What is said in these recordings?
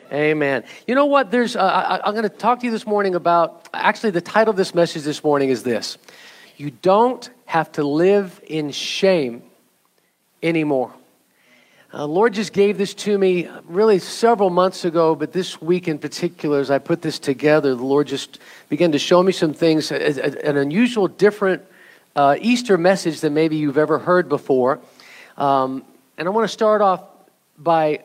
Amen. You know what? I'm going to talk to you this morning about, actually the title of this message this morning is this: you don't have to live in shame anymore. Lord just gave this to me really several months ago, but this week in particular, as I put this together, the Lord just began to show me some things, an unusual, different Easter message than maybe you've ever heard before. And I want to start off by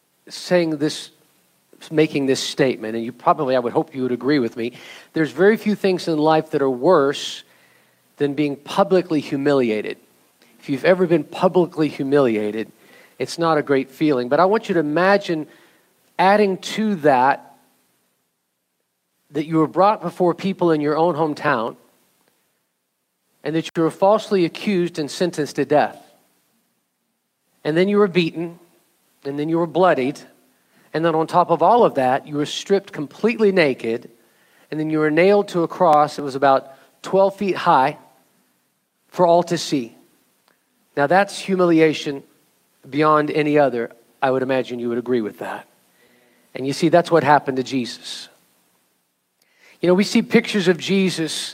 making this statement, and I would hope you would agree with me. There's very few things in life that are worse than being publicly humiliated. If you've ever been publicly humiliated, it's not a great feeling. But I want you to imagine adding to that you were brought before people in your own hometown and that you were falsely accused and sentenced to death. And then you were beaten, and then you were bloodied, and then on top of all of that, you were stripped completely naked, and then you were nailed to a cross that was about 12 feet high for all to see. Now that's humiliation beyond any other. I would imagine you would agree with that. And you see, that's what happened to Jesus. You know, we see pictures of Jesus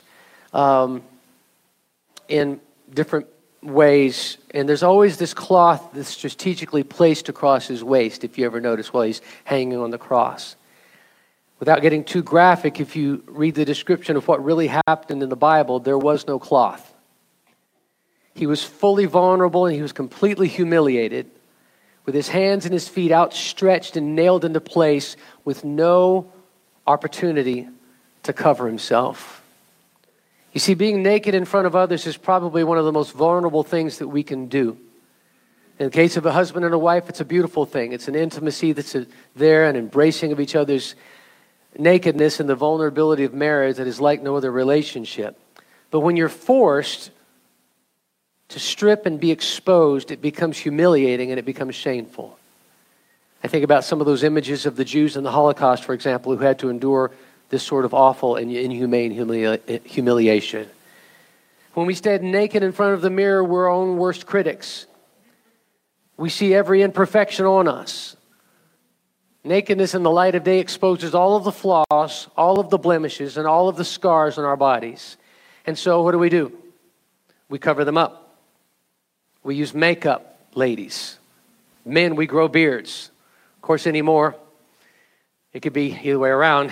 in different ways, and there's always this cloth that's strategically placed across his waist, if you ever notice, while he's hanging on the cross. Without getting too graphic, if you read the description of what really happened in the Bible, there was no cloth. He was fully vulnerable and he was completely humiliated, with his hands and his feet outstretched and nailed into place with no opportunity to cover himself. You see, being naked in front of others is probably one of the most vulnerable things that we can do. In the case of a husband and a wife, it's a beautiful thing. It's an intimacy that's there, an embracing of each other's nakedness and the vulnerability of marriage that is like no other relationship. But when you're forced to strip and be exposed, it becomes humiliating and it becomes shameful. I think about some of those images of the Jews in the Holocaust, for example, who had to endure this sort of awful and inhumane humiliation. When we stand naked in front of the mirror, we're our own worst critics. We see every imperfection on us. Nakedness in the light of day exposes all of the flaws, all of the blemishes, and all of the scars on our bodies. And so what do? We cover them up. We use makeup, ladies. Men, we grow beards. Of course, anymore, it could be either way around.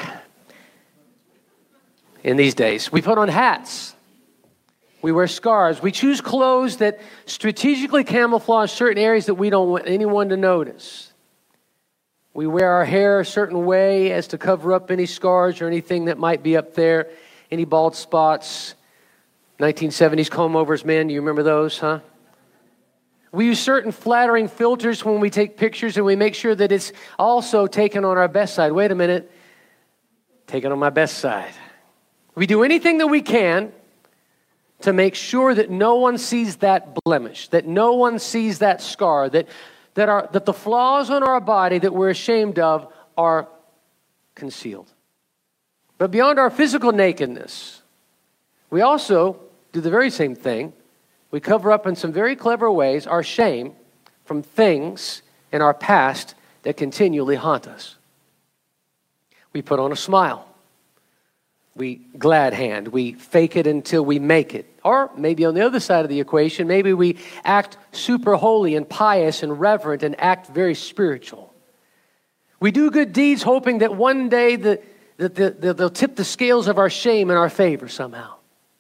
In these days, we put on hats. We wear scars. We choose clothes that strategically camouflage certain areas that we don't want anyone to notice. We wear our hair a certain way as to cover up any scars or anything that might be up there, any bald spots. 1970s comb-overs, men, you remember those, huh? We use certain flattering filters when we take pictures, and we make sure that it's also taken on our best side. Wait a minute. Taken on my best side. We do anything that we can to make sure that no one sees that blemish, that no one sees that scar, that the flaws on our body that we're ashamed of are concealed. But beyond our physical nakedness, we also do the very same thing. We cover up in some very clever ways our shame from things in our past that continually haunt us. We put on a smile. We glad hand. We fake it until we make it. Or maybe on the other side of the equation, maybe we act super holy and pious and reverent and act very spiritual. We do good deeds hoping that one day they'll tip the scales of our shame in our favor somehow.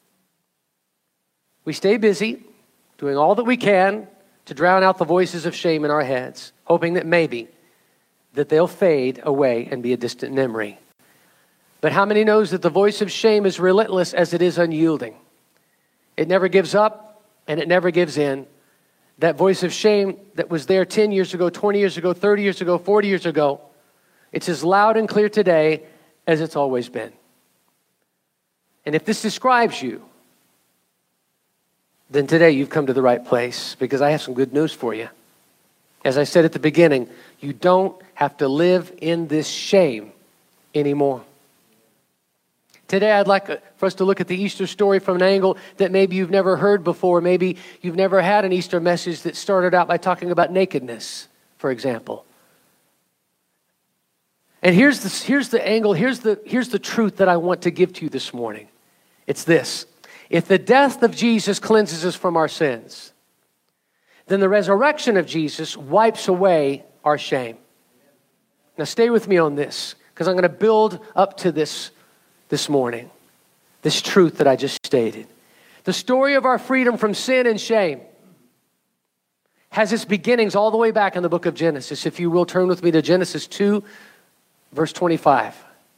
We stay busy doing all that we can to drown out the voices of shame in our heads, hoping that maybe that they'll fade away and be a distant memory. But how many knows that the voice of shame is relentless as it is unyielding? It never gives up and it never gives in. That voice of shame that was there 10 years ago, 20 years ago, 30 years ago, 40 years ago, it's as loud and clear today as it's always been. And if this describes you, then today you've come to the right place, because I have some good news for you. As I said at the beginning, you don't have to live in this shame anymore. Today I'd like for us to look at the Easter story from an angle that maybe you've never heard before. Maybe you've never had an Easter message that started out by talking about nakedness, for example. And here's the angle, here's the truth that I want to give to you this morning. It's this. If the death of Jesus cleanses us from our sins, then the resurrection of Jesus wipes away our shame. Now stay with me on this, because I'm going to build up to this morning, this truth that I just stated. The story of our freedom from sin and shame has its beginnings all the way back in the book of Genesis. If you will, turn with me to Genesis 2, verse 25.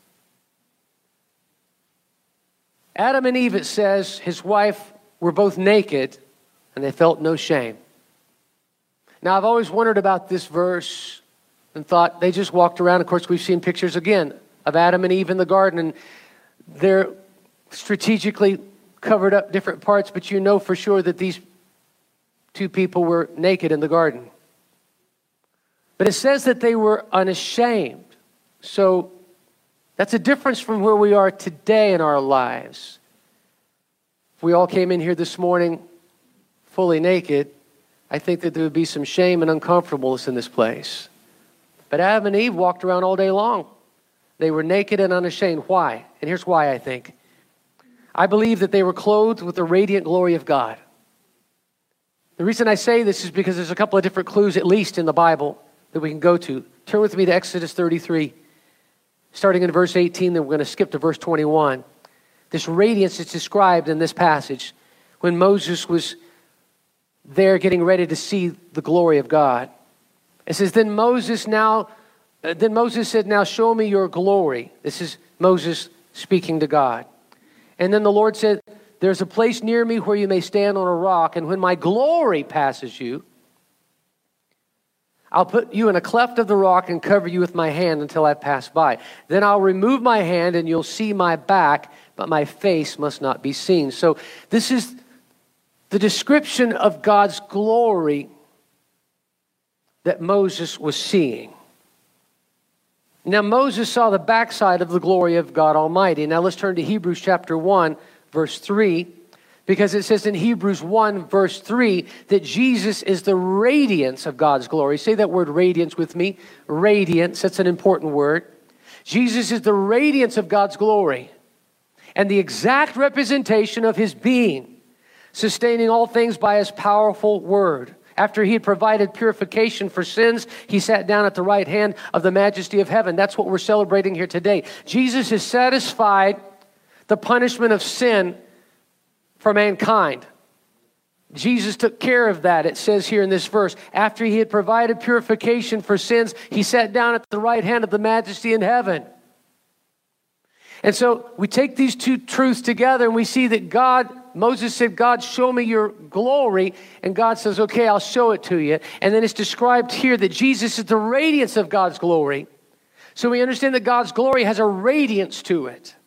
Adam and Eve, it says, his wife, were both naked, and they felt no shame. Now, I've always wondered about this verse and thought they just walked around. Of course, we've seen pictures again of Adam and Eve in the garden, and they're strategically covered up different parts, but you know for sure that these two people were naked in the garden. But it says that they were unashamed. So that's a difference from where we are today in our lives. If we all came in here this morning fully naked, I think that there would be some shame and uncomfortableness in this place. But Adam and Eve walked around all day long. They were naked and unashamed. Why? And here's why I think. I believe that they were clothed with the radiant glory of God. The reason I say this is because there's a couple of different clues, at least in the Bible, that we can go to. Turn with me to Exodus 33. Starting in verse 18, then we're going to skip to verse 21. This radiance is described in this passage when Moses was there getting ready to see the glory of God. It says, Then Moses said, now show me your glory. This is Moses speaking to God. And then the Lord said, there's a place near me where you may stand on a rock, and when my glory passes you, I'll put you in a cleft of the rock and cover you with my hand until I pass by. Then I'll remove my hand and you'll see my back, but my face must not be seen. So this is the description of God's glory that Moses was seeing. Now Moses saw the backside of the glory of God Almighty. Now let's turn to Hebrews chapter 1, verse 3. Because it says in Hebrews 1, verse 3, that Jesus is the radiance of God's glory. Say that word radiance with me. Radiance, that's an important word. Jesus is the radiance of God's glory and the exact representation of his being, sustaining all things by his powerful word. After he had provided purification for sins, he sat down at the right hand of the majesty of heaven. That's what we're celebrating here today. Jesus has satisfied the punishment of sin for mankind. Jesus took care of that, it says here in this verse. After he had provided purification for sins, he sat down at the right hand of the majesty in heaven. And so we take these two truths together and we see that Moses said, God, show me your glory. And God says, okay, I'll show it to you. And then it's described here that Jesus is the radiance of God's glory. So we understand that God's glory has a radiance to it.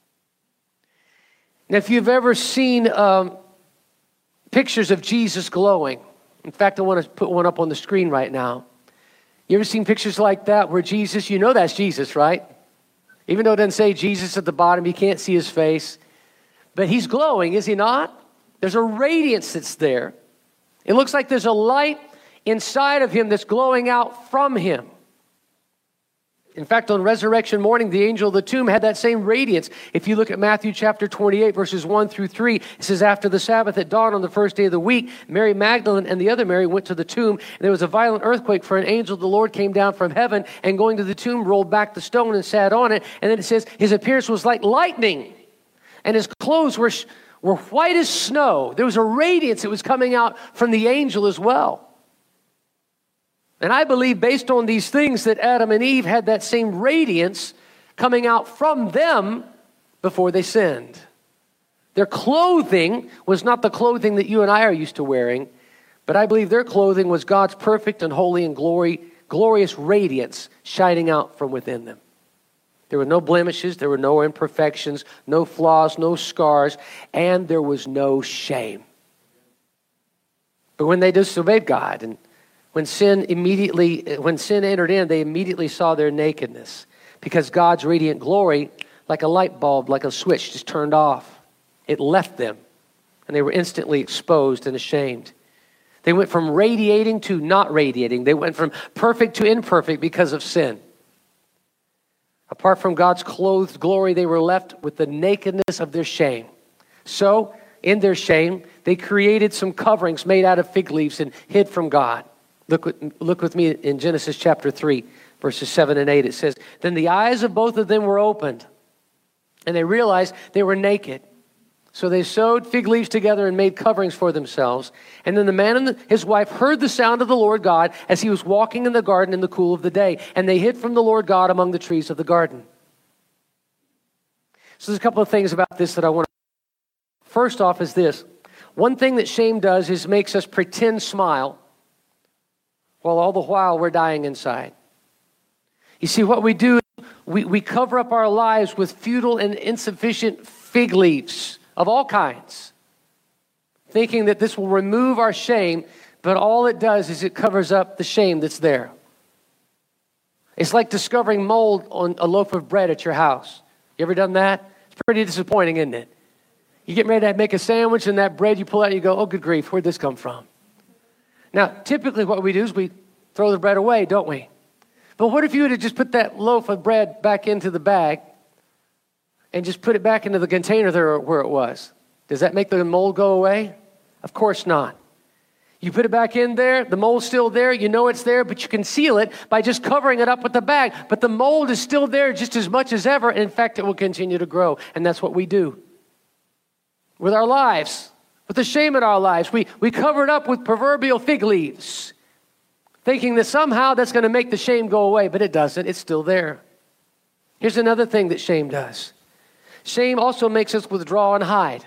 Now, if you've ever seen pictures of Jesus glowing, in fact, I want to put one up on the screen right now. You ever seen pictures like that where Jesus, you know that's Jesus, right? Even though it doesn't say Jesus at the bottom, you can't see his face. But he's glowing, is he not? There's a radiance that's there. It looks like there's a light inside of him that's glowing out from him. In fact, on resurrection morning, the angel of the tomb had that same radiance. If you look at Matthew chapter 28, verses 1 through 3, it says, after the Sabbath at dawn on the first day of the week, Mary Magdalene and the other Mary went to the tomb. And there was a violent earthquake, for an angel of the Lord came down from heaven and going to the tomb, rolled back the stone and sat on it. And then it says, his appearance was like lightning, and his clothes were white as snow. There was a radiance that was coming out from the angel as well. And I believe based on these things that Adam and Eve had that same radiance coming out from them before they sinned. Their clothing was not the clothing that you and I are used to wearing, but I believe their clothing was God's perfect and holy and glorious radiance shining out from within them. There were no blemishes, there were no imperfections, no flaws, no scars, and there was no shame. But when they disobeyed God and when sin entered in, they immediately saw their nakedness because God's radiant glory, like a light bulb, like a switch, just turned off. It left them, and they were instantly exposed and ashamed. They went from radiating to not radiating. They went from perfect to imperfect because of sin. Apart from God's clothed glory, they were left with the nakedness of their shame. So, in their shame, they created some coverings made out of fig leaves and hid from God. Look with me in Genesis chapter 3, verses 7 and 8. It says, "Then the eyes of both of them were opened, and they realized they were naked. So they sewed fig leaves together and made coverings for themselves. And then the man and his wife heard the sound of the Lord God as he was walking in the garden in the cool of the day. And they hid from the Lord God among the trees of the garden." So there's a couple of things about this that I want to... First off is this. One thing that shame does is makes us pretend smile while all the while we're dying inside. You see, what we do, we cover up our lives with futile and insufficient fig leaves of all kinds, thinking that this will remove our shame, but all it does is it covers up the shame that's there. It's like discovering mold on a loaf of bread at your house. You ever done that? It's pretty disappointing, isn't it? You get ready to make a sandwich, and that bread you pull out, and you go, "Oh, good grief, where'd this come from?" Now, typically what we do is we throw the bread away, don't we? But what if you would have just put that loaf of bread back into the bag and just put it back into the container there where it was? Does that make the mold go away? Of course not. You put it back in there, the mold's still there, you know it's there, but you conceal it by just covering it up with the bag. But the mold is still there just as much as ever. In fact, it will continue to grow. And that's what we do with our lives, with the shame in our lives. We cover it up with proverbial fig leaves, thinking that somehow that's going to make the shame go away, but it doesn't. It's still there. Here's another thing that shame does. Shame also makes us withdraw and hide.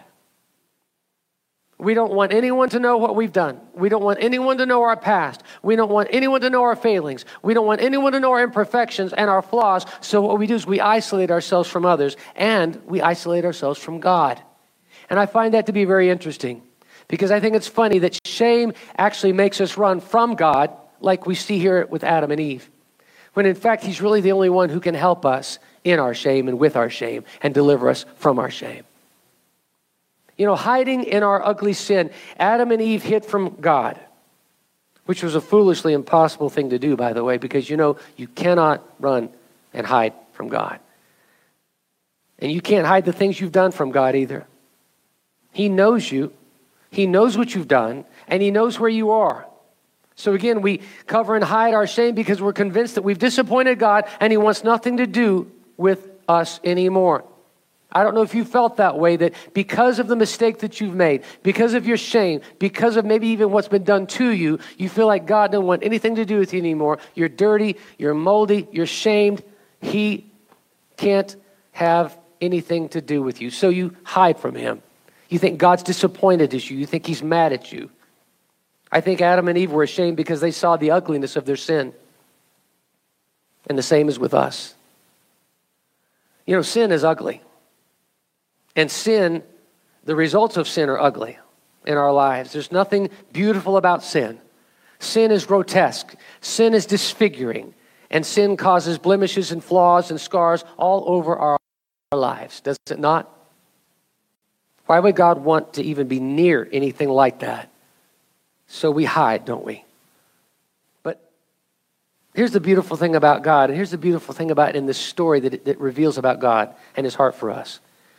We don't want anyone to know what we've done. We don't want anyone to know our past. We don't want anyone to know our failings. We don't want anyone to know our imperfections and our flaws. So what we do is we isolate ourselves from others, and we isolate ourselves from God. And I find that to be very interesting, because I think it's funny that shame actually makes us run from God, like we see here with Adam and Eve, when in fact he's really the only one who can help us in our shame and with our shame and deliver us from our shame. You know, hiding in our ugly sin, Adam and Eve hid from God, which was a foolishly impossible thing to do, by the way, because you know you cannot run and hide from God. And you can't hide the things you've done from God either. He knows you, He knows what you've done, and He knows where you are. So again, we cover and hide our shame because we're convinced that we've disappointed God and He wants nothing to do with us anymore. I don't know if you felt that way, that because of the mistake that you've made, because of your shame, because of maybe even what's been done to you, you feel like God doesn't want anything to do with you anymore. You're dirty, you're moldy, you're shamed. He can't have anything to do with you. So you hide from Him. You think God's disappointed at you. You think He's mad at you. I think Adam and Eve were ashamed because they saw the ugliness of their sin. And the same is with us. You know, sin is ugly. And sin, the results of sin are ugly in our lives. There's nothing beautiful about sin. Sin is grotesque. Sin is disfiguring. And sin causes blemishes and flaws and scars all over our lives. Does it not? Why would God want to even be near anything like that? So we hide, don't we? But here's the beautiful thing about God, and here's the beautiful thing about in this story that it reveals about God and His heart for us.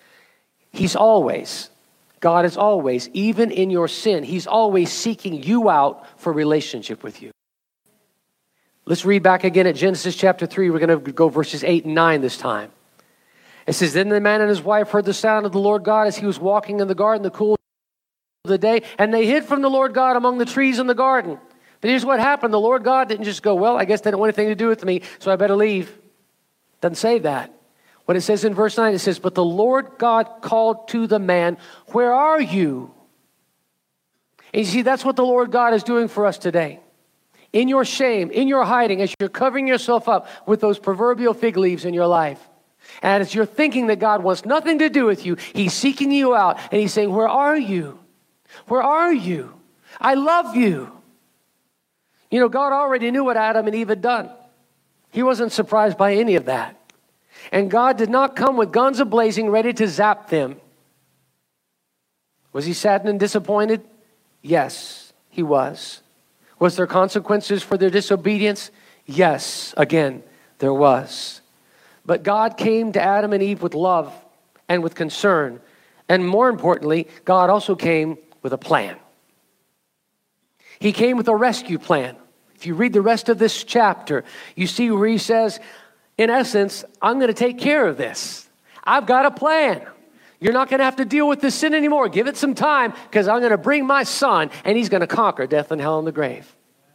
God is always, even in your sin, He's always seeking you out for relationship with you. Let's read back again at Genesis chapter 3. We're going to go verses 8 and 9 this time. It says, "Then the man and his wife heard the sound of the Lord God as He was walking in the garden, the cool of the day, and they hid from the Lord God among the trees in the garden." But here's what happened. The Lord God didn't just go, "Well, I guess they don't want anything to do with me, so I better leave." Doesn't say that. What it says in verse 9, it says, "But the Lord God called to the man, 'Where are you?'" And you see, that's what the Lord God is doing for us today. In your shame, in your hiding, as you're covering yourself up with those proverbial fig leaves in your life, and as you're thinking that God wants nothing to do with you, He's seeking you out, and He's saying, "Where are you? Where are you? I love you." You know, God already knew what Adam and Eve had done. He wasn't surprised by any of that. And God did not come with guns a-blazing, ready to zap them. Was He saddened and disappointed? Yes, He was. Was there consequences for their disobedience? Yes, again, there was. But God came to Adam and Eve with love and with concern. And more importantly, God also came with a plan. He came with a rescue plan. If you read the rest of this chapter, you see where he says, in essence, I'm going to take care of this. I've got a plan. You're not going to have to deal with this sin anymore. Give it some time, because I'm going to bring my son, and he's going to conquer death and hell and the grave.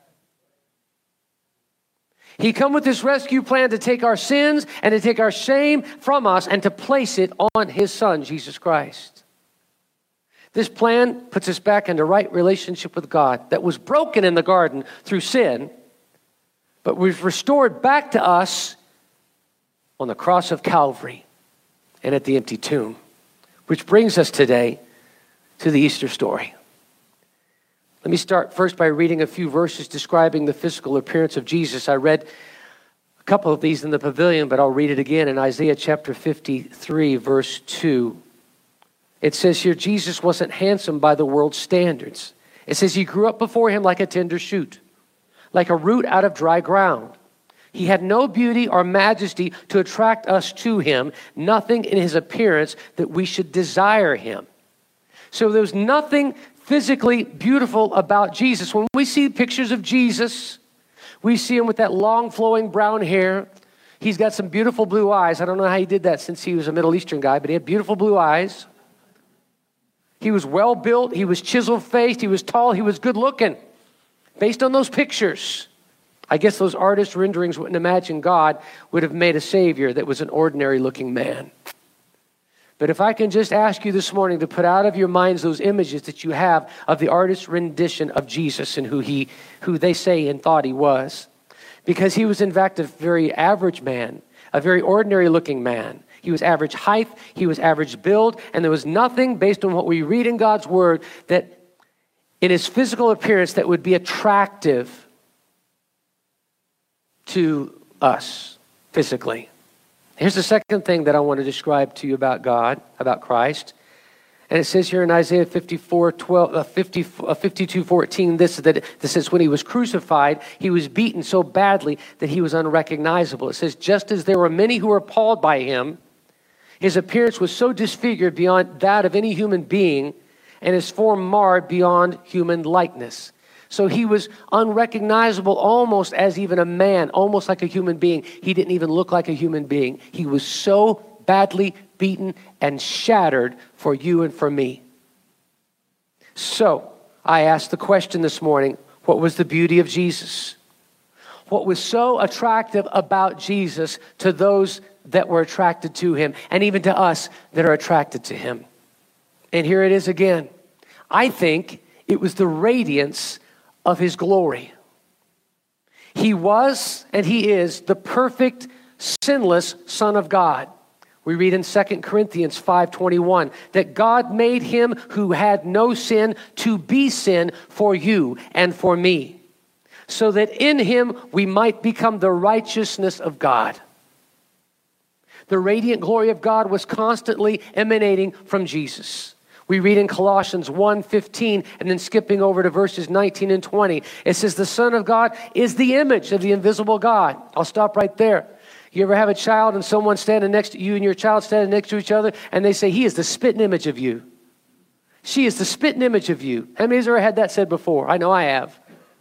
He come with this rescue plan to take our sins and to take our shame from us and to place it on his son, Jesus Christ. This plan puts us back into right relationship with God that was broken in the garden through sin, but was restored back to us on the cross of Calvary and at the empty tomb. Which brings us today to the Easter story. Let me start first by reading a few verses describing the physical appearance of Jesus. I read a couple of these in the pavilion, but I'll read it again in Isaiah chapter 53, verse 2. It says here, Jesus wasn't handsome by the world's standards. It says he grew up before him like a tender shoot, like a root out of dry ground. He had no beauty or majesty to attract us to him, nothing in his appearance that we should desire him. So there's nothing physically beautiful about Jesus. When we see pictures of Jesus, we see him with that long flowing brown hair. He's got some beautiful blue eyes. I don't know how he did that since he was a Middle Eastern guy, but he had beautiful blue eyes. He was well built. He was chisel faced. He was tall. He was good looking. Based on those pictures, I guess those artist renderings wouldn't imagine God would have made a Savior that was an ordinary looking man. But if I can just ask you this morning to put out of your minds those images that you have of the artist's rendition of Jesus and who they say and thought he was. Because he was in fact a very average man, a very ordinary looking man. He was average height, he was average build, and there was nothing based on what we read in God's word that in his physical appearance that would be attractive to us physically. Here's the second thing that I want to describe to you about God, about Christ. And it says here in Isaiah 52:14, this says, when he was crucified, he was beaten so badly that he was unrecognizable. It says, just as there were many who were appalled by him, his appearance was so disfigured beyond that of any human being, and his form marred beyond human likeness. So he was unrecognizable almost as even a man, almost like a human being. He didn't even look like a human being. He was so badly beaten and shattered for you and for me. So I asked the question this morning, what was the beauty of Jesus? What was so attractive about Jesus to those that were attracted to him, and even to us that are attracted to him? And here it is again. I think it was the radiance of his glory. He was and he is the perfect, sinless Son of God. We read in 2 Corinthians 5:21 that God made him who had no sin to be sin for you and for me, so that in him we might become the righteousness of God. The radiant glory of God was constantly emanating from Jesus. We read in Colossians 1:15, and then skipping over to verses 19 and 20. It says, the Son of God is the image of the invisible God. I'll stop right there. You ever have a child and someone standing next to you and your child standing next to each other, and they say, he is the spitting image of you. She is the spitting image of you. How many of you ever had that said before? I know I have.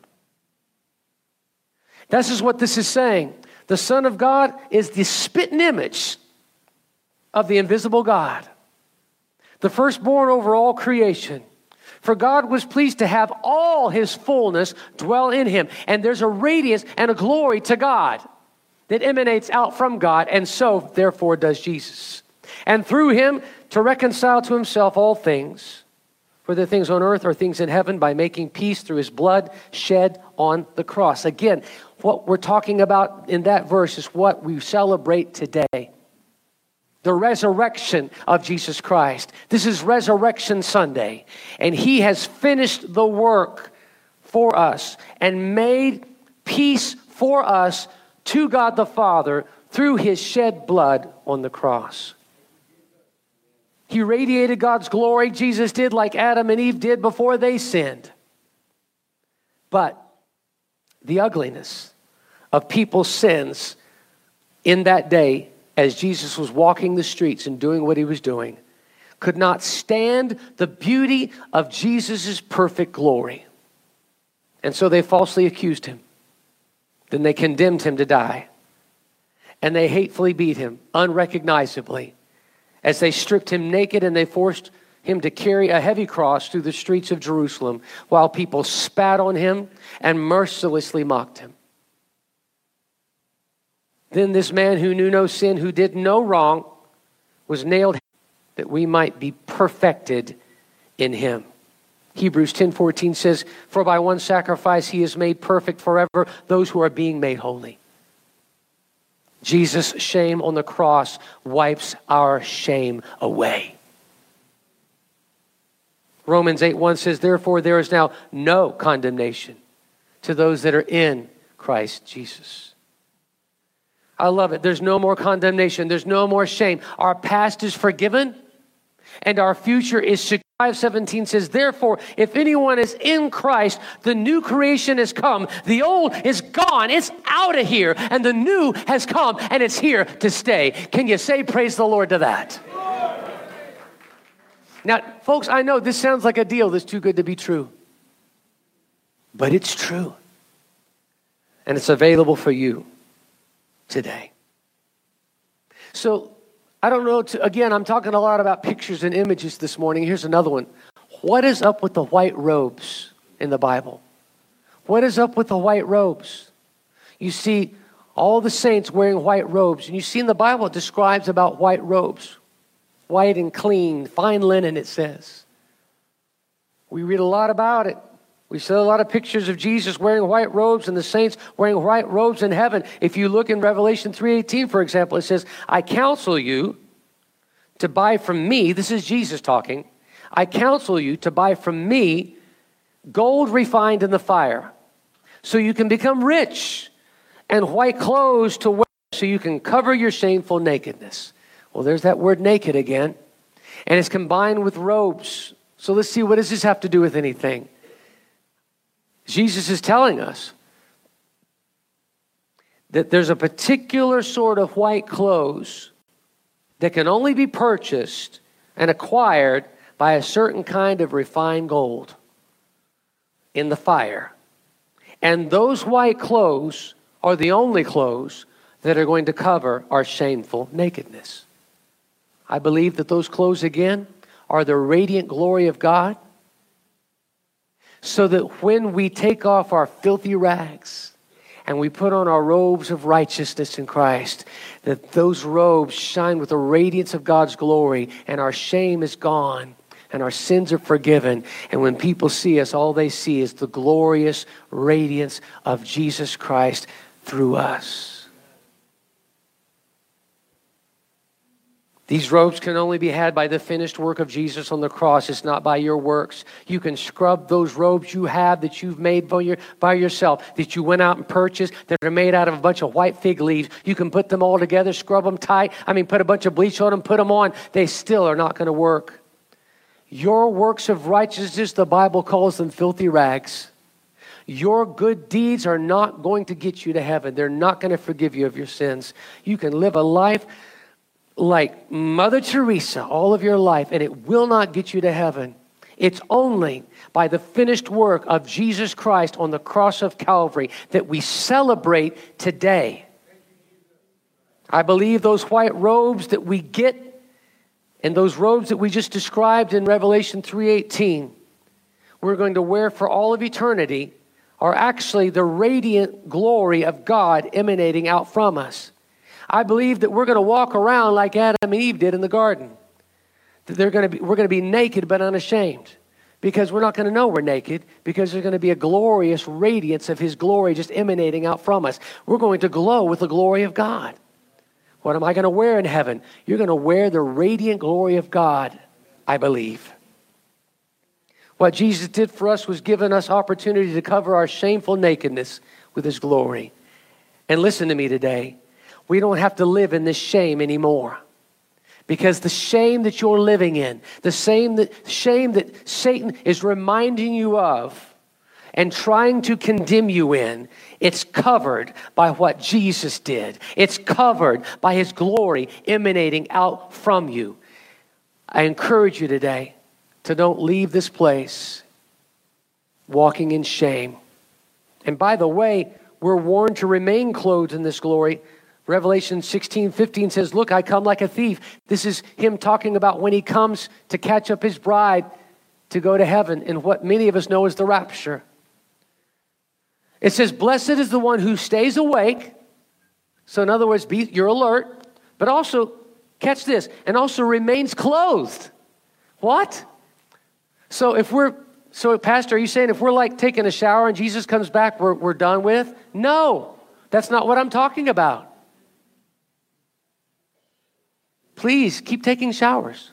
This is what this is saying. The Son of God is the spitting image of the invisible God, the firstborn over all creation. For God was pleased to have all his fullness dwell in him. And there's a radiance and a glory to God that emanates out from God, and so, therefore, does Jesus. And through him to reconcile to himself all things, whether things on earth or things in heaven, by making peace through his blood shed on the cross. Again, what we're talking about in that verse is what we celebrate today. The resurrection of Jesus Christ. This is Resurrection Sunday. And he has finished the work for us and made peace for us to God the Father through his shed blood on the cross. He radiated God's glory. Jesus did like Adam and Eve did before they sinned. But the ugliness of people's sins in that day as Jesus was walking the streets and doing what he was doing, could not stand the beauty of Jesus' perfect glory. And so they falsely accused him. Then they condemned him to die. And they hatefully beat him unrecognizably as they stripped him naked and they forced him to carry a heavy cross through the streets of Jerusalem while people spat on him and mercilessly mocked him. Then this man who knew no sin, who did no wrong, was nailed that we might be perfected in him. Hebrews 10:14 says, for by one sacrifice he has made perfect forever those who are being made holy. Jesus' shame on the cross wipes our shame away. Romans 8:1 says, therefore there is now no condemnation to those that are in Christ Jesus. I love it. There's no more condemnation. There's no more shame. Our past is forgiven and our future is secure. 5:17 says, therefore, if anyone is in Christ, the new creation has come. The old is gone. It's out of here. And the new has come and it's here to stay. Can you say praise the Lord to that? Now, folks, I know this sounds like a deal that's too good to be true. But it's true. And it's available for you today. So, I don't know, again, I'm talking a lot about pictures and images this morning. Here's another one. What is up with the white robes in the Bible? What is up with the white robes? You see all the saints wearing white robes. And you see in the Bible it describes about white robes. White and clean, fine linen, it says. We read a lot about it. We see a lot of pictures of Jesus wearing white robes and the saints wearing white robes in heaven. If you look in Revelation 3:18, for example, it says, I counsel you to buy from me, this is Jesus talking, I counsel you to buy from me gold refined in the fire, so you can become rich, and white clothes to wear, so you can cover your shameful nakedness. Well, there's that word naked again. And it's combined with robes. So let's see, what does this have to do with anything? Jesus is telling us that there's a particular sort of white clothes that can only be purchased and acquired by a certain kind of refined gold in the fire. And those white clothes are the only clothes that are going to cover our shameful nakedness. I believe that those clothes, again, are the radiant glory of God, so that when we take off our filthy rags and we put on our robes of righteousness in Christ, that those robes shine with the radiance of God's glory, and our shame is gone and our sins are forgiven. And when people see us, all they see is the glorious radiance of Jesus Christ through us. These robes can only be had by the finished work of Jesus on the cross. It's not by your works. You can scrub those robes you have that you've made by yourself, that you went out and purchased, that are made out of a bunch of white fig leaves. You can put them all together, scrub them tight. Put a bunch of bleach on them, put them on. They still are not going to work. Your works of righteousness, the Bible calls them filthy rags. Your good deeds are not going to get you to heaven. They're not going to forgive you of your sins. You can live a life like Mother Teresa all of your life, and it will not get you to heaven. It's only by the finished work of Jesus Christ on the cross of Calvary that we celebrate today. I believe those white robes that we get and those robes that we just described in Revelation 3:18, we're going to wear for all of eternity, are actually the radiant glory of God emanating out from us. I believe that we're going to walk around like Adam and Eve did in the garden. That we're going to be naked but unashamed. Because we're not going to know we're naked, because there's going to be a glorious radiance of His glory just emanating out from us. We're going to glow with the glory of God. What am I going to wear in heaven? You're going to wear the radiant glory of God, I believe. What Jesus did for us was giving us opportunity to cover our shameful nakedness with His glory. And listen to me today. We don't have to live in this shame anymore. Because the shame that you're living in, the shame that Satan is reminding you of, and trying to condemn you in, it's covered by what Jesus did. It's covered by his glory emanating out from you. I encourage you today to don't leave this place walking in shame. And by the way, we're warned to remain clothed in this glory. Revelation 16:15 says, look, I come like a thief. This is him talking about when he comes to catch up his bride to go to heaven in what many of us know as the rapture. It says, blessed is the one who stays awake. So in other words, you're alert, but also, catch this, and also remains clothed. What? So Pastor, are you saying if we're like taking a shower and Jesus comes back, we're done with? No, that's not what I'm talking about. Please keep taking showers.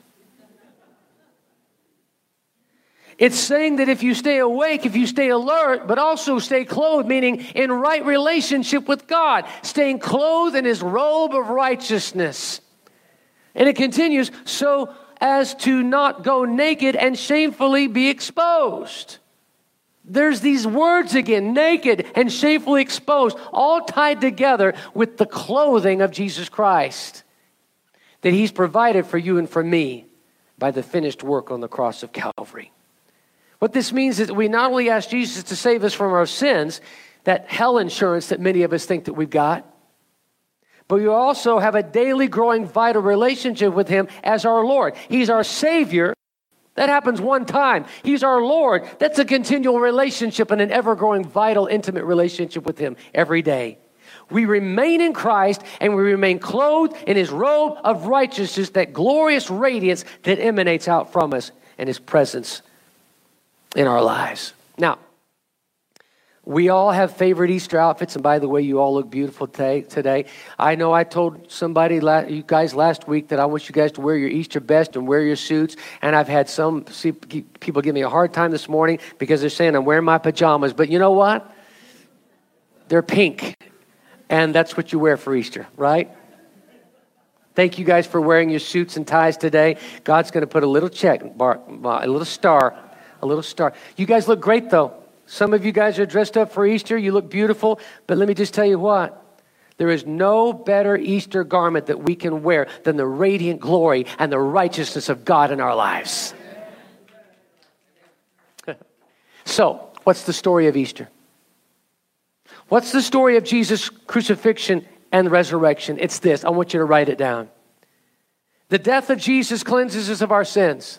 It's saying that if you stay awake, if you stay alert, but also stay clothed, meaning in right relationship with God, staying clothed in his robe of righteousness. And it continues, so as to not go naked and shamefully be exposed. There's these words again, naked and shamefully exposed, all tied together with the clothing of Jesus Christ that he's provided for you and for me by the finished work on the cross of Calvary. What this means is that we not only ask Jesus to save us from our sins, that hell insurance that many of us think that we've got, but we also have a daily growing vital relationship with him as our Lord. He's our Savior. That happens one time. He's our Lord. That's a continual relationship and an ever-growing vital intimate relationship with him every day. We remain in Christ and we remain clothed in his robe of righteousness, that glorious radiance that emanates out from us and his presence in our lives. Now, we all have favorite Easter outfits, and by the way, you all look beautiful today. I know I told somebody, you guys last week, that I want you guys to wear your Easter best and wear your suits, and I've had some people give me a hard time this morning because they're saying I'm wearing my pajamas, but you know what? They're pink, and that's what you wear for Easter, right? Thank you guys for wearing your suits and ties today. God's going to put a little check mark, a little star. You guys look great, though. Some of you guys are dressed up for Easter. You look beautiful. But let me just tell you what. There is no better Easter garment that we can wear than the radiant glory and the righteousness of God in our lives. So, what's the story of Easter? What's the story of Jesus' crucifixion and resurrection? It's this. I want you to write it down. The death of Jesus cleanses us of our sins.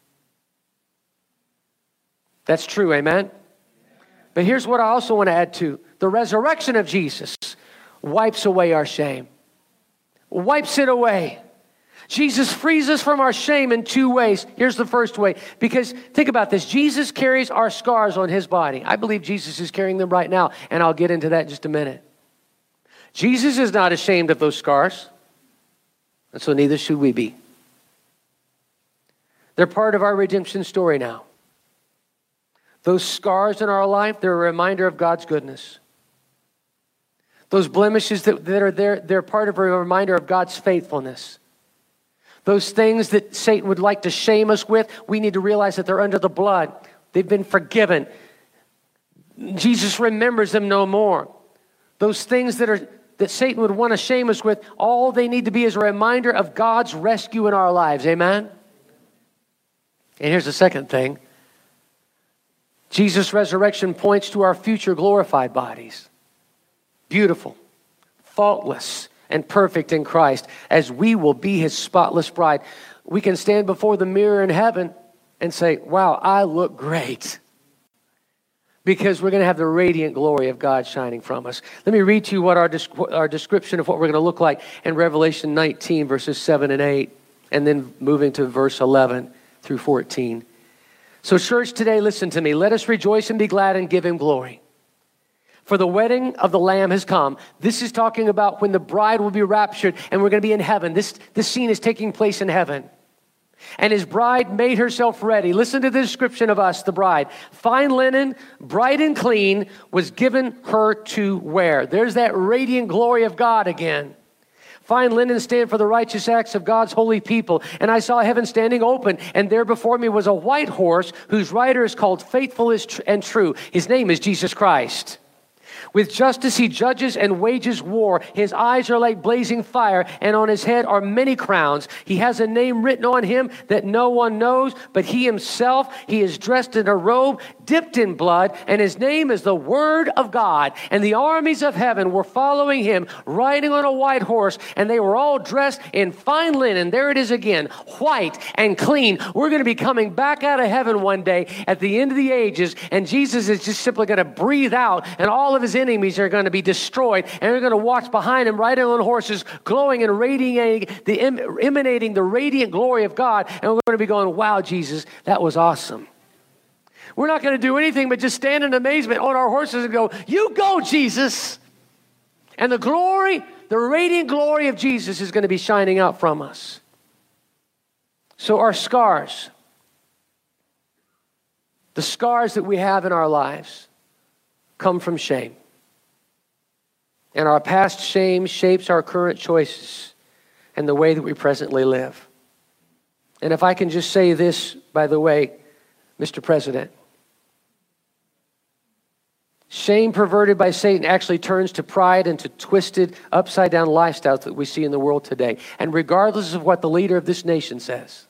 That's true, amen? But here's what I also want to add to. The resurrection of Jesus wipes away our shame. Wipes it away. Jesus frees us from our shame in two ways. Here's the first way. Because think about this. Jesus carries our scars on his body. I believe Jesus is carrying them right now. And I'll get into that in just a minute. Jesus is not ashamed of those scars. And so neither should we be. They're part of our redemption story now. Those scars in our life, they're a reminder of God's goodness. Those blemishes that are there, they're part of a reminder of God's faithfulness. Those things that Satan would like to shame us with, we need to realize that they're under the blood. They've been forgiven. Jesus remembers them no more. Those things that Satan would want to shame us with, all they need to be is a reminder of God's rescue in our lives. Amen? And here's the second thing. Jesus' resurrection points to our future glorified bodies. Beautiful, faultless, and perfect in Christ, as we will be his spotless bride. We can stand before the mirror in heaven and say, wow, I look great. Because we're going to have the radiant glory of God shining from us. Let me read to you what our description of what we're going to look like in Revelation 19, verses 7 and 8, and then moving to verse 11 through 14. So church, today, listen to me. Let us rejoice and be glad and give him glory. For the wedding of the Lamb has come. This is talking about when the bride will be raptured and we're going to be in heaven. This scene is taking place in heaven. And his bride made herself ready. Listen to the description of us, the bride. Fine linen, bright and clean, was given her to wear. There's that radiant glory of God again. Fine linen stand for the righteous acts of God's holy people. And I saw heaven standing open, and there before me was a white horse whose rider is called Faithful and True. His name is Jesus Christ. With justice he judges and wages war. His eyes are like blazing fire, and on his head are many crowns. He has a name written on him that no one knows, but he himself. He is dressed in a robe dipped in blood, and his name is the Word of God. And the armies of heaven were following him, riding on a white horse, and they were all dressed in fine linen. There it is again, white and clean. We're going to be coming back out of heaven one day at the end of the ages, and Jesus is just simply going to breathe out, and all of his enemies are going to be destroyed, and they're going to watch behind him riding on horses, glowing and emanating the radiant glory of God, and we're going to be going, wow, Jesus, that was awesome. We're not going to do anything but just stand in amazement on our horses and go, you go, Jesus. And the glory, the radiant glory of Jesus is going to be shining out from us. So our scars, the scars that we have in our lives, come from shame. And our past shame shapes our current choices and the way that we presently live. And if I can just say this, by the way, Mr. President, shame perverted by Satan actually turns to pride and to twisted, upside-down lifestyles that we see in the world today. And regardless of what the leader of this nation says,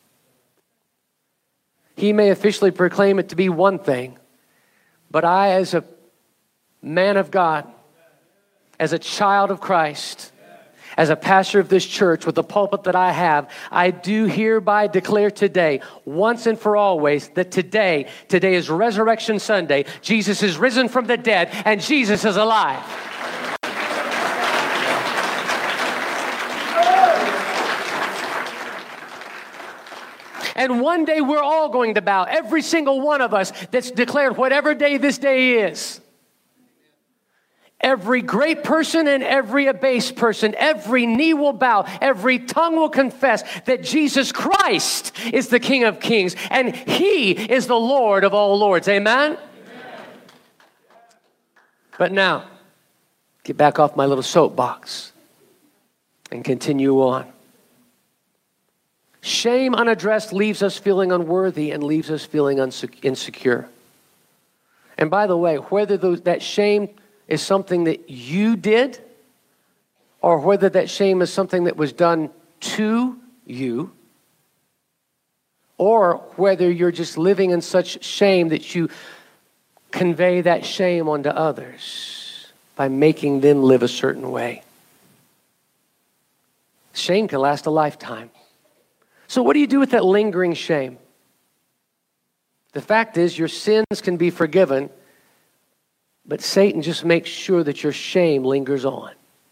he may officially proclaim it to be one thing, but I, as a man of God, as a child of Christ, as a pastor of this church with the pulpit that I have, I do hereby declare today, once and for always, that today is Resurrection Sunday. Jesus is risen from the dead, and Jesus is alive. And one day we're all going to bow, every single one of us that's declared whatever day this day is. Every great person and every abased person, every knee will bow, every tongue will confess that Jesus Christ is the King of Kings and He is the Lord of all lords. Amen? Amen. But now, get back off my little soapbox and continue on. Shame unaddressed leaves us feeling unworthy and leaves us feeling insecure. And by the way, whether that shame is something that you did, or whether that shame is something that was done to you, or whether you're just living in such shame that you convey that shame onto others by making them live a certain way. Shame can last a lifetime. So what do you do with that lingering shame? The fact is, your sins can be forgiven, but Satan just makes sure that your shame lingers on.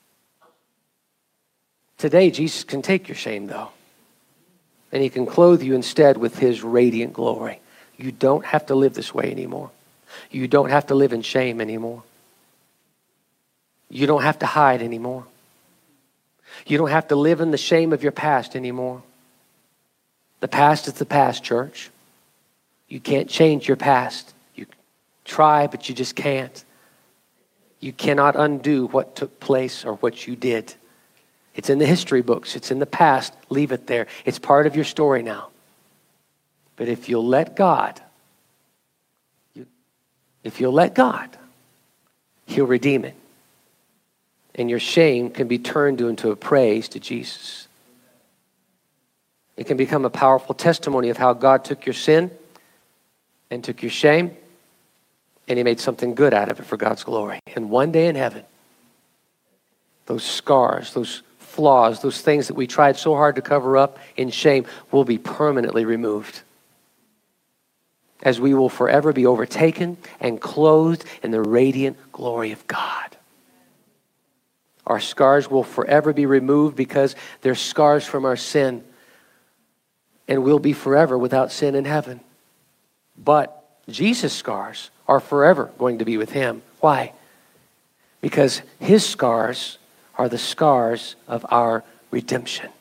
Today, Jesus can take your shame, though. And He can clothe you instead with His radiant glory. You don't have to live this way anymore. You don't have to live in shame anymore. You don't have to hide anymore. You don't have to live in the shame of your past anymore. The past is the past, church. You can't change your past. Try, but you just can't. You cannot undo what took place or what you did. It's in the history books. It's in the past. Leave it there. It's part of your story now. But if you'll let God, He'll redeem it. And your shame can be turned into a praise to Jesus. It can become a powerful testimony of how God took your sin and took your shame, and He made something good out of it for God's glory. And one day in heaven, those scars, those flaws, those things that we tried so hard to cover up in shame will be permanently removed. As we will forever be overtaken and clothed in the radiant glory of God. Our scars will forever be removed because they're scars from our sin. And we'll be forever without sin in heaven. But Jesus' scars are forever going to be with Him. Why? Because His scars are the scars of our redemption.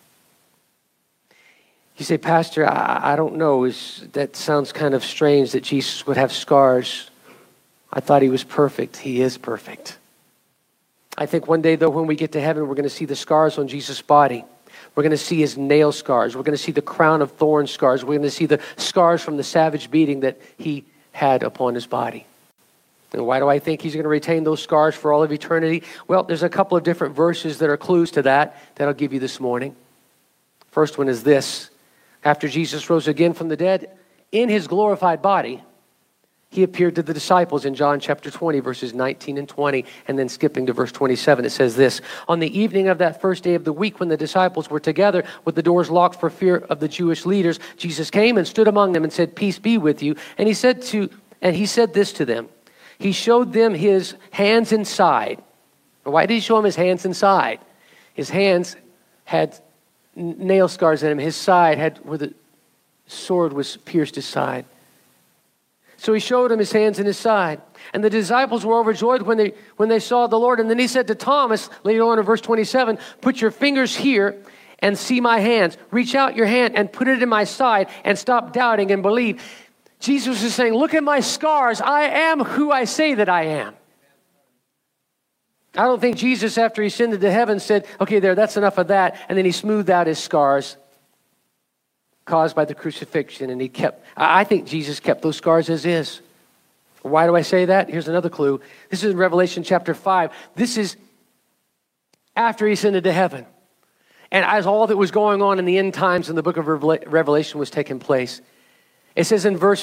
You say, Pastor, I don't know. That sounds kind of strange that Jesus would have scars. I thought He was perfect. He is perfect. I think one day, though, when we get to heaven, we're going to see the scars on Jesus' body. We're going to see his nail scars. We're going to see the crown of thorn scars. We're going to see the scars from the savage beating that he had upon his body. And why do I think he's going to retain those scars for all of eternity? Well, there's a couple of different verses that are clues to that I'll give you this morning. First one is this. After Jesus rose again from the dead in his glorified body, he appeared to the disciples in John chapter 20, verses 19 and 20, and then skipping to verse 27, it says this: on the evening of that first day of the week, when the disciples were together with the doors locked for fear of the Jewish leaders, Jesus came and stood among them and said, "Peace be with you." And he said this to them. He showed them his hands and side. Why did he show them his hands and side? His hands had nail scars in them. His side had where the sword was pierced his side. So he showed him his hands and his side. And the disciples were overjoyed when they saw the Lord. And then he said to Thomas, later on in verse 27, "Put your fingers here and see my hands. Reach out your hand and put it in my side and stop doubting and believe." Jesus is saying, look at my scars. I am who I say that I am. I don't think Jesus, after he ascended to heaven, said, okay, that's enough of that. And then he smoothed out his scars caused by the crucifixion. And I think Jesus kept those scars as is. Why do I say that? Here's another clue. This is in Revelation chapter 5. This is after he ascended to heaven. And as all that was going on in the end times in the book of Revelation was taking place. It says in verse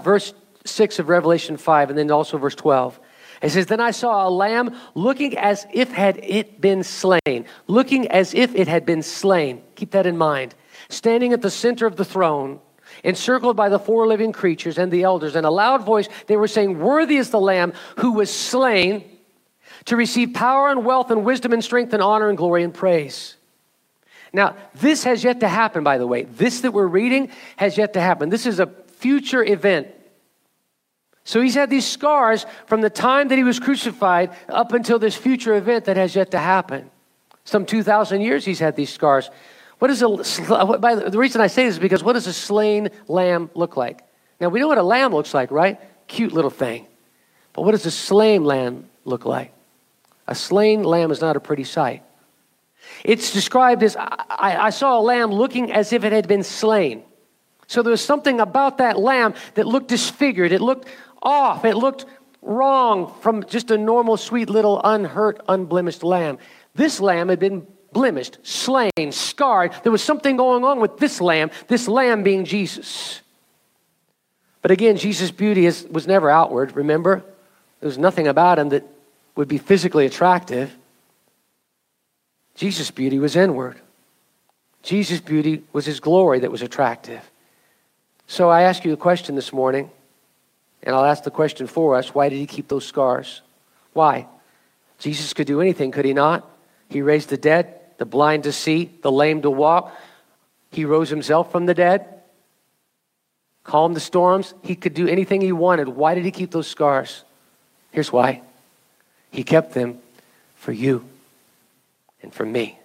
6 of Revelation 5, and then also verse 12. It says, "Then I saw a lamb looking as if had it been slain." Looking as if it had been slain. Keep that in mind. Standing at the center of the throne, encircled by the four living creatures and the elders. In a loud voice, they were saying, "Worthy is the Lamb who was slain to receive power and wealth and wisdom and strength and honor and glory and praise." Now, this has yet to happen, by the way. This that we're reading has yet to happen. This is a future event. So he's had these scars from the time that he was crucified up until this future event that has yet to happen. Some 2,000 years he's had these scars. The reason I say this is because what does a slain lamb look like? Now, we know what a lamb looks like, right? Cute little thing. But what does a slain lamb look like? A slain lamb is not a pretty sight. It's described as, I saw a lamb looking as if it had been slain. So there was something about that lamb that looked disfigured. It looked off. It looked wrong from just a normal, sweet little unhurt, unblemished lamb. This lamb had been blemished, slain, scarred. There was something going on with this lamb being Jesus. But again, Jesus' beauty was never outward, remember? There was nothing about him that would be physically attractive. Jesus' beauty was inward. Jesus' beauty was his glory that was attractive. So I ask you a question this morning, and I'll ask the question for us. Why did he keep those scars? Why? Jesus could do anything, could he not? He raised the dead, the blind to see, the lame to walk. He rose himself from the dead, calmed the storms. He could do anything he wanted. Why did he keep those scars? Here's why. He kept them for you and for me.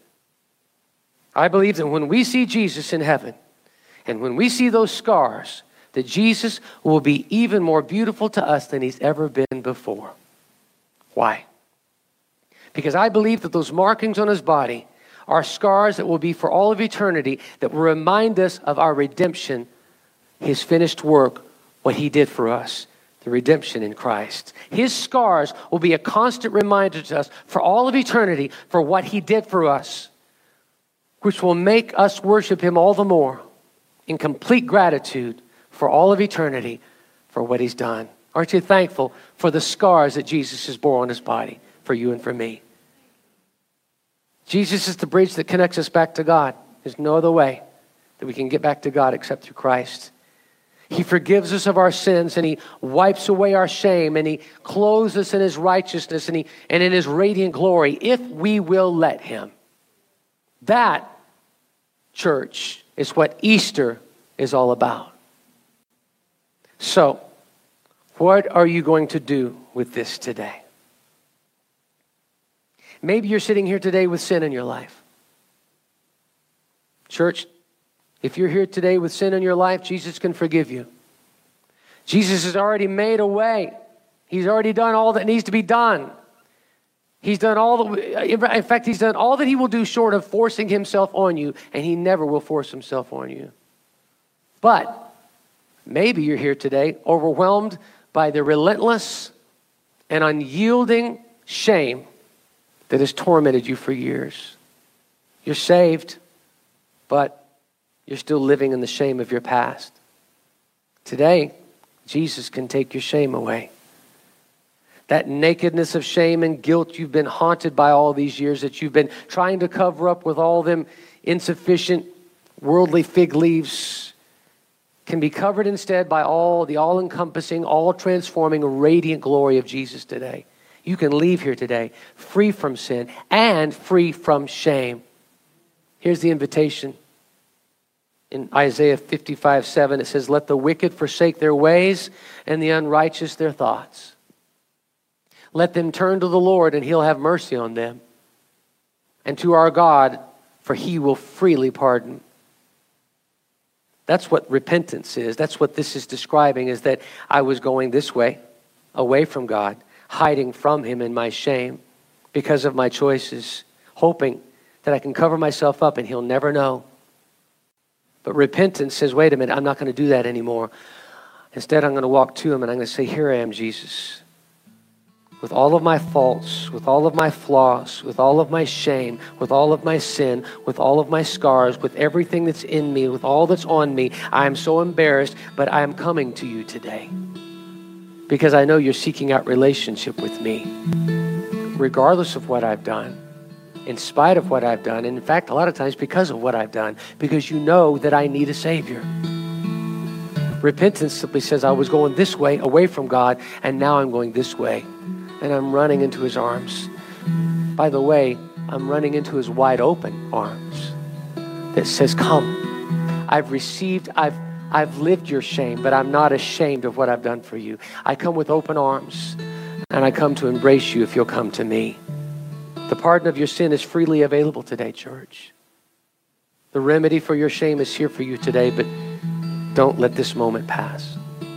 I believe that when we see Jesus in heaven, and when we see those scars, that Jesus will be even more beautiful to us than he's ever been before. Why? Because I believe that those markings on his body are scars that will be for all of eternity, that will remind us of our redemption, his finished work, what he did for us, the redemption in Christ. His scars will be a constant reminder to us for all of eternity for what he did for us, which will make us worship him all the more in complete gratitude for all of eternity for what he's done. Aren't you thankful for the scars that Jesus has bore on his body for you and for me? Jesus is the bridge that connects us back to God. There's no other way that we can get back to God except through Christ. He forgives us of our sins, and he wipes away our shame, and he clothes us in his righteousness and in his radiant glory if we will let him. That, church, is what Easter is all about. So, what are you going to do with this today? Maybe you're sitting here today with sin in your life. Church, if you're here today with sin in your life, Jesus can forgive you. Jesus has already made a way. He's already done all that needs to be done. He's done in fact, he's done all that he will do short of forcing himself on you, and he never will force himself on you. But maybe you're here today overwhelmed by the relentless and unyielding shame that has tormented you for years. You're saved, but you're still living in the shame of your past. Today, Jesus can take your shame away. That nakedness of shame and guilt you've been haunted by all these years, that you've been trying to cover up with all them insufficient worldly fig leaves, can be covered instead by the all-encompassing, all-transforming, radiant glory of Jesus today. You can leave here today free from sin and free from shame. Here's the invitation. In Isaiah 55:7, it says, "Let the wicked forsake their ways and the unrighteous their thoughts. Let them turn to the Lord, and he'll have mercy on them, and to our God, for he will freely pardon." That's what repentance is. That's what this is describing, is that I was going this way, away from God, hiding from him in my shame because of my choices, hoping that I can cover myself up and he'll never know. But repentance says, wait a minute, I'm not going to do that anymore. Instead, I'm going to walk to him and I'm going to say, here I am, Jesus. With all of my faults, with all of my flaws, with all of my shame, with all of my sin, with all of my scars, with everything that's in me, with all that's on me, I am so embarrassed, but I am coming to you today because I know you're seeking out relationship with me, regardless of what I've done, in spite of what I've done, and in fact, a lot of times because of what I've done, because you know that I need a Savior. Repentance simply says, I was going this way, away from God, and now I'm going this way. And I'm running into his arms. By the way, I'm running into his wide open arms that says, come. I've lived your shame, but I'm not ashamed of what I've done for you. I come with open arms, and I come to embrace you if you'll come to me. The pardon of your sin is freely available today, church. The remedy for your shame is here for you today, but don't let this moment pass.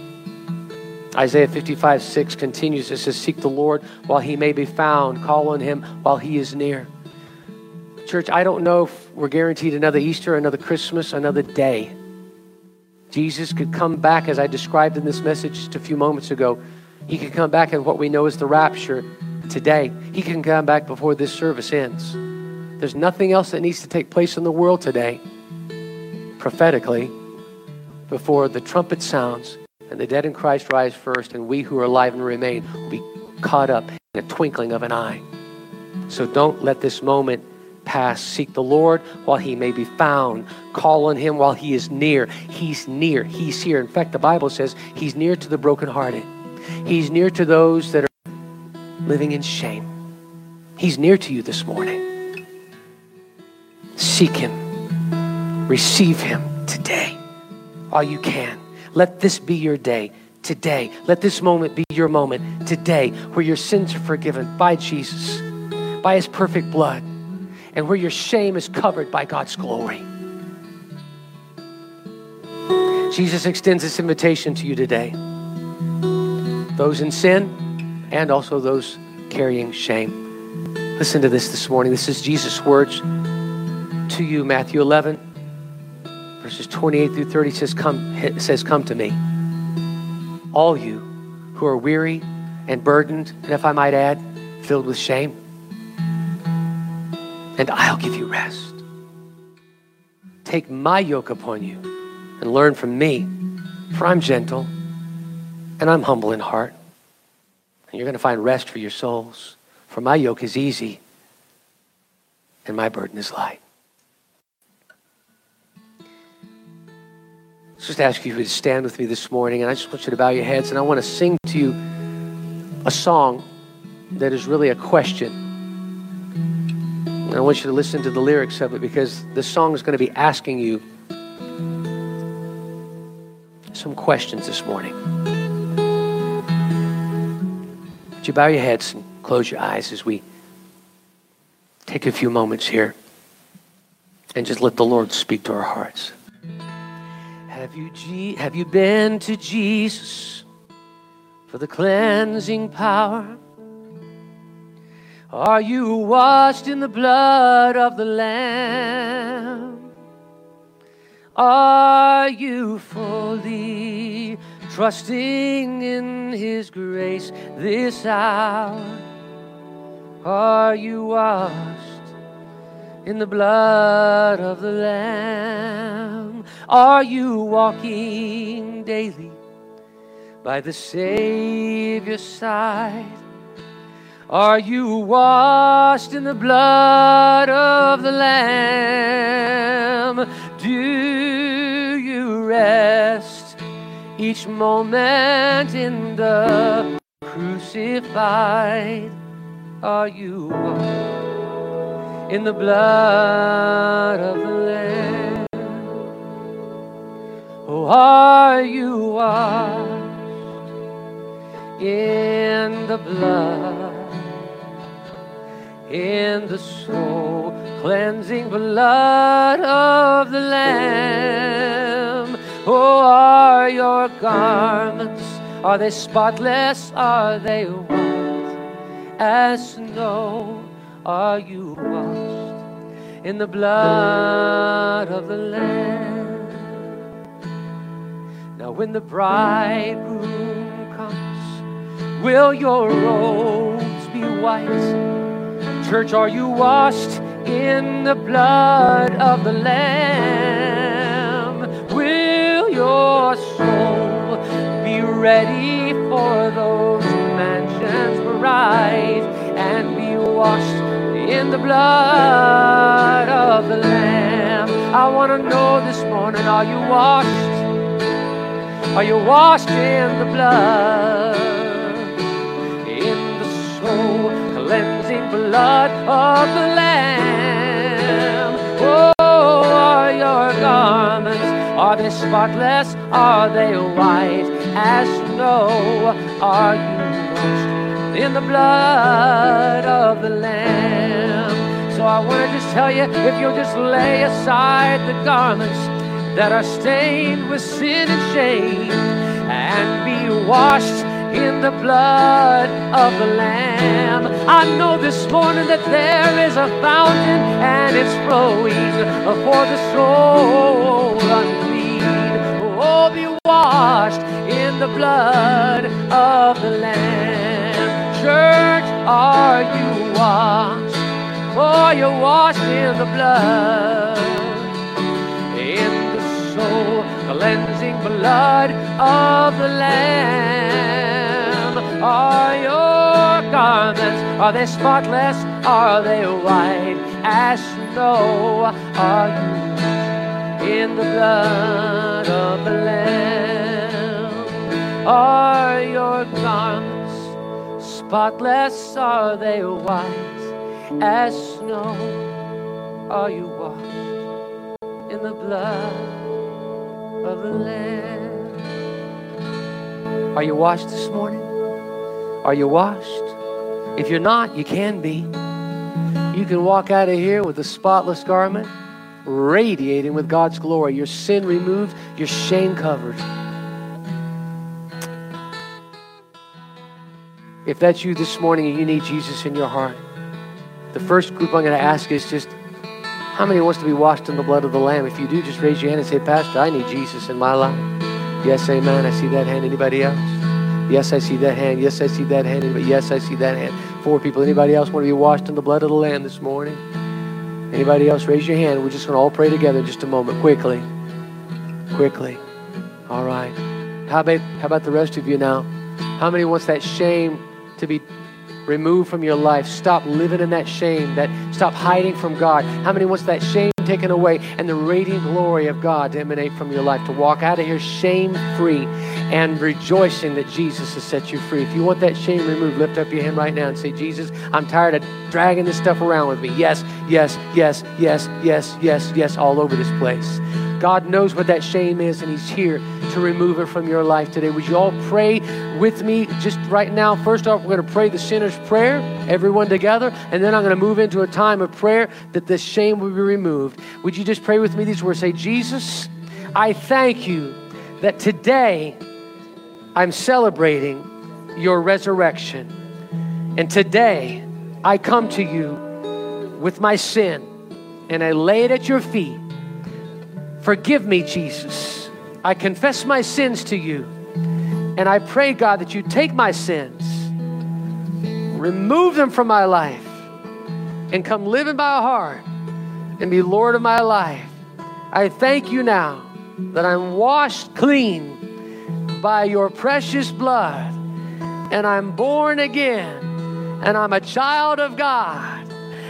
Isaiah 55:6 continues. It says, seek the Lord while he may be found. Call on him while he is near. Church, I don't know if we're guaranteed another Easter, another Christmas, another day. Jesus could come back, as I described in this message just a few moments ago. He could come back in what we know as the rapture today. He can come back before this service ends. There's nothing else that needs to take place in the world today, prophetically, before the trumpet sounds and the dead in Christ rise first, and we who are alive and remain will be caught up in a twinkling of an eye. So don't let this moment pass. Seek the Lord while he may be found. Call on him while he is near. He's near. He's here. In fact, the Bible says he's near to the brokenhearted. He's near to those that are living in shame. He's near to you this morning. Seek him. Receive him today while you can. Let this be your day today. Let this moment be your moment today, where your sins are forgiven by Jesus, by his perfect blood, and where your shame is covered by God's glory. Jesus extends this invitation to you today. Those in sin and also those carrying shame. Listen to this morning. This is Jesus' words to you. Matthew 11. Verses 28 through 30 says, come to me, all you who are weary and burdened, and if I might add, filled with shame, and I'll give you rest. Take my yoke upon you and learn from me, for I'm gentle and I'm humble in heart. And you're going to find rest for your souls, for my yoke is easy and my burden is light. Just ask you to stand with me this morning, and I just want you to bow your heads, and I want to sing to you a song that is really a question. And I want you to listen to the lyrics of it, because this song is going to be asking you some questions this morning. Would you bow your heads and close your eyes as we take a few moments here and just let the Lord speak to our hearts. Have you been to Jesus for the cleansing power? Are you washed in the blood of the Lamb? Are you fully trusting in His grace this hour? Are you washed in the blood of the Lamb? Are you walking daily by the Savior's side? Are you washed in the blood of the Lamb? Do you rest each moment in the crucified? Are you washed in the blood of the Lamb? Oh, are you washed in the blood, in the soul cleansing blood of the Lamb? Oh, are your garments, are they spotless? Are they white as snow? Are you washed in the blood of the Lamb? Now when the bridegroom comes, will your robes be white? Church, are you washed in the blood of the Lamb? Will your soul be ready for those mansions bright and be washed in the blood of the Lamb? I want to know this morning, are you washed? Are you washed in the blood, in the soul cleansing blood of the Lamb? Oh, are your garments, are they spotless? Are they white as snow? Are you washed in the blood of the Lamb? So I want to just tell you, if you'll just lay aside the garments that are stained with sin and shame and be washed in the blood of the Lamb. I know this morning that there is a fountain and it's flowing for the soul unclean. Oh, be washed in the blood of the Lamb. Church, are you washed? Oh, you're washed in the blood, in the soul cleansing blood of the Lamb. Are your garments, are they spotless? Are they white as snow? Are you in the blood of the Lamb? Are your garments spotless? Are they white as snow? Are you washed in the blood of the Lamb? Are you washed this morning? Are you washed? If you're not, you can be. You can walk out of here with a spotless garment, radiating with God's glory, your sin removed, your shame covered. If that's you this morning and you need Jesus in your heart, the first group I'm going to ask is just, how many wants to be washed in the blood of the Lamb? If you do, just raise your hand and say, Pastor, I need Jesus in my life. Yes, amen. I see that hand. Anybody else? Yes, I see that hand. Yes, I see that hand. Anybody? Yes, I see that hand. 4 people. Anybody else want to be washed in the blood of the Lamb this morning? Anybody else? Raise your hand. We're just going to all pray together in just a moment. Quickly. Quickly. All right. How about the rest of you now? How many wants that shame to be removed from your life? Stop living in that shame. Stop hiding from God. How many wants that shame taken away and the radiant glory of God to emanate from your life, to walk out of here shame-free and rejoicing that Jesus has set you free? If you want that shame removed, lift up your hand right now and say, Jesus, I'm tired of dragging this stuff around with me. Yes, yes, yes, yes, yes, yes, yes, all over this place. God knows what that shame is, and He's here to remove it from your life today. Would you all pray with me just right now? First off, we're going to pray the sinner's prayer, everyone together, and then I'm going to move into a time of prayer that this shame will be removed. Would you just pray with me these words? Say, Jesus, I thank you that today I'm celebrating your resurrection. And today I come to you with my sin, and I lay it at your feet. Forgive me, Jesus. I confess my sins to you, and I pray, God, that you take my sins, remove them from my life, and come live in my heart and be Lord of my life. I thank you now that I'm washed clean by your precious blood, and I'm born again, and I'm a child of God.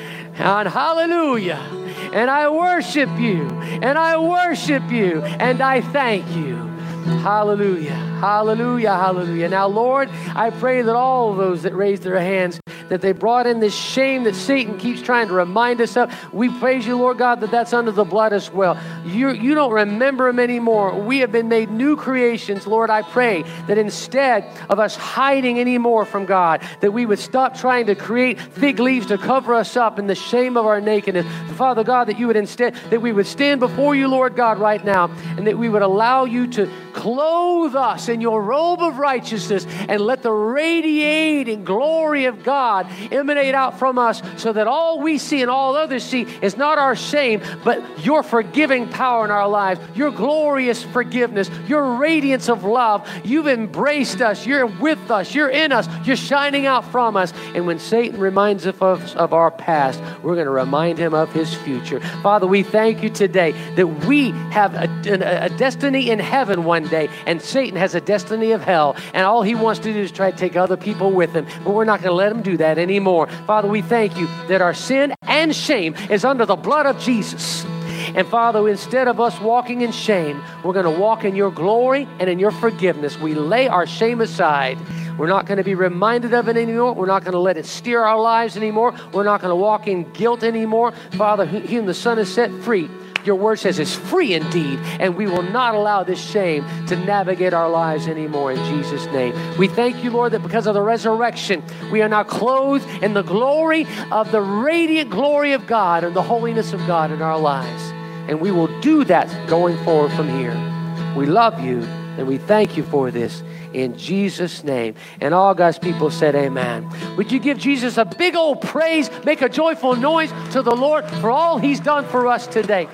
And hallelujah. And I worship you, and I worship you, and I thank you. Hallelujah, hallelujah, hallelujah. Now, Lord, I pray that all of those that raised their hands, that they brought in this shame that Satan keeps trying to remind us of. We praise you, Lord God, that that's under the blood as well. You don't remember them anymore. We have been made new creations. Lord, I pray that instead of us hiding anymore from God, that we would stop trying to create fig leaves to cover us up in the shame of our nakedness. Father God, that you would instead, that we would stand before you, Lord God, right now, and that we would allow you to clothe us in your robe of righteousness, and let the radiating glory of God emanate out from us, so that all we see and all others see is not our shame, but your forgiving power in our lives, your glorious forgiveness, your radiance of love. You've embraced us. You're with us. You're in us. You're shining out from us. And when Satan reminds us of our past, we're going to remind him of his future. Father, we thank you today that we have a destiny in heaven one day, and Satan has a destiny of hell, and all he wants to do is try to take other people with him, but we're not going to let him do that anymore. Father, we thank you that our sin and shame is under the blood of Jesus. And Father, instead of us walking in shame, we're going to walk in your glory and in your forgiveness. We lay our shame aside. We're not going to be reminded of it anymore. We're not going to let it steer our lives anymore. We're not going to walk in guilt anymore. Father, whom the Son has set free, your word says is free indeed, and we will not allow this shame to navigate our lives anymore, in Jesus' name. We thank you, Lord, that because of the resurrection, we are now clothed in the glory of the radiant glory of God and the holiness of God in our lives. And we will do that going forward from here. We love you, and we thank you for this in Jesus' name. And all God's people said amen. Would you give Jesus a big old praise, make a joyful noise to the Lord for all he's done for us today?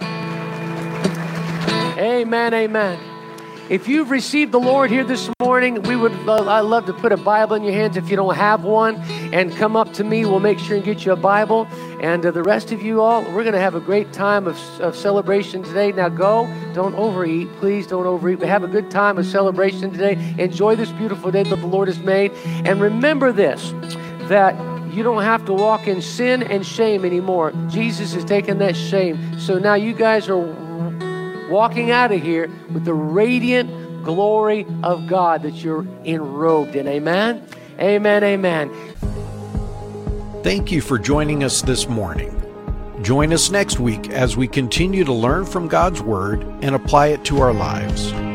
Amen, amen. If you've received the Lord here this morning, I'd love to put a Bible in your hands if you don't have one, and come up to me. We'll make sure and get you a Bible. And the rest of you all, we're going to have a great time of celebration today. Now go, don't overeat. Please don't overeat. But have a good time of celebration today. Enjoy this beautiful day that the Lord has made. And remember this, that you don't have to walk in sin and shame anymore. Jesus has taken that shame. So now you guys are walking out of here with the radiant glory of God that you're enrobed in. Amen? Amen, amen. Thank you for joining us this morning. Join us next week as we continue to learn from God's Word and apply it to our lives.